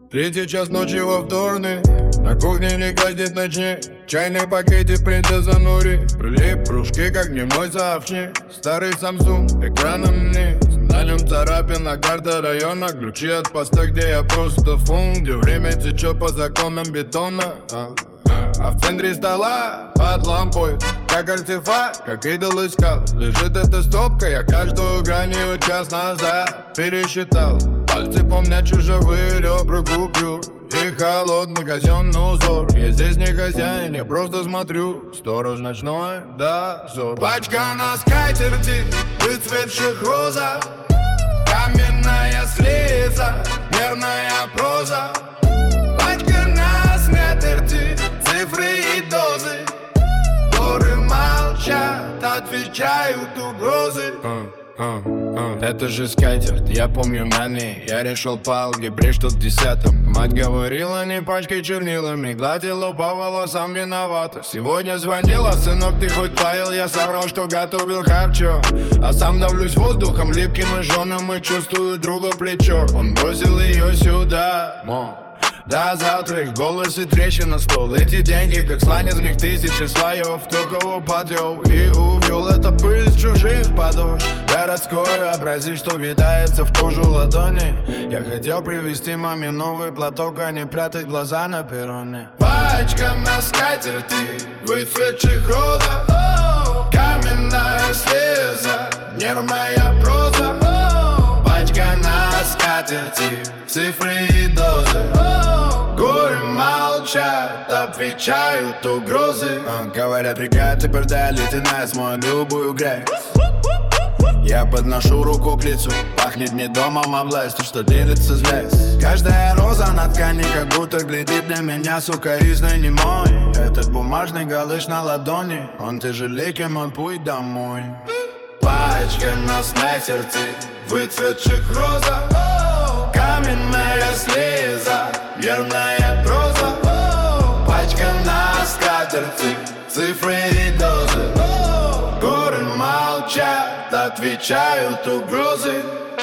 Третий час ночи во вторник. На кухне не гаснет ночник. Чайный пакетик принцесса Нури. Прилип кружки, как дневной сообщник. Старый Samsung, экраном вниз. На нем царапина, карта района. Ключи от поста, где я просто фунт. Где время течет по законам бетона. А в центре стола, под лампой, как артефакт, как идол искал. Лежит эта стопка, я каждую гранью час назад пересчитал. Пальцы помнят чужовые ребра купюр и холодный казенный узор. Я здесь не хозяин, я просто смотрю. Сторож ночной дозор. Пачка на скатерти, выцветших роза. Каменная слеза, нервная проза. Пачка на скатерти, цифры и дозы. Горы молчат, отвечают угрозы. Это же скатерть, я помню на ней. Я решил по алгебре, что в 10-м. Мать говорила, не пачкай чернилами. Гладила по волосам, виновата. Сегодня звонила, сынок, ты хоть паял? Я соврал, что готовил харчо. А сам давлюсь воздухом, липким и жженым. И чувствую друга плечо. Он бросил ее сюда, до завтра их голос и трещина стол. Эти деньги, как слань из них тысячи слоев. Кто кого подвел и увел. Это пыль с чужих подошв. Городской образец, что витается в кожу ладони. Я хотел привезти маме новый платок, а не прятать глаза на перроне. Пачка на скатерти, выцветших роза. Каменная слеза, нервная проза. Пачка на скатерти, цифры и дозы. Горы молчат, отвечают угрозы. Говорят, река теперь долит и нас мой любую грязь. Я подношу руку к лицу, пахнет не домом, а властью, что делится злясь. Каждая роза на ткани как будто глядит на меня сукоризной немой. Этот бумажный галыш на ладони, он тяжелее, чем мой путь домой. Пачка на скатерти, выцветших роза. Каменная слеза, нервная проза. Пачка на скатерти, цифры и дозы. Горы молчат, отвечают угрозы.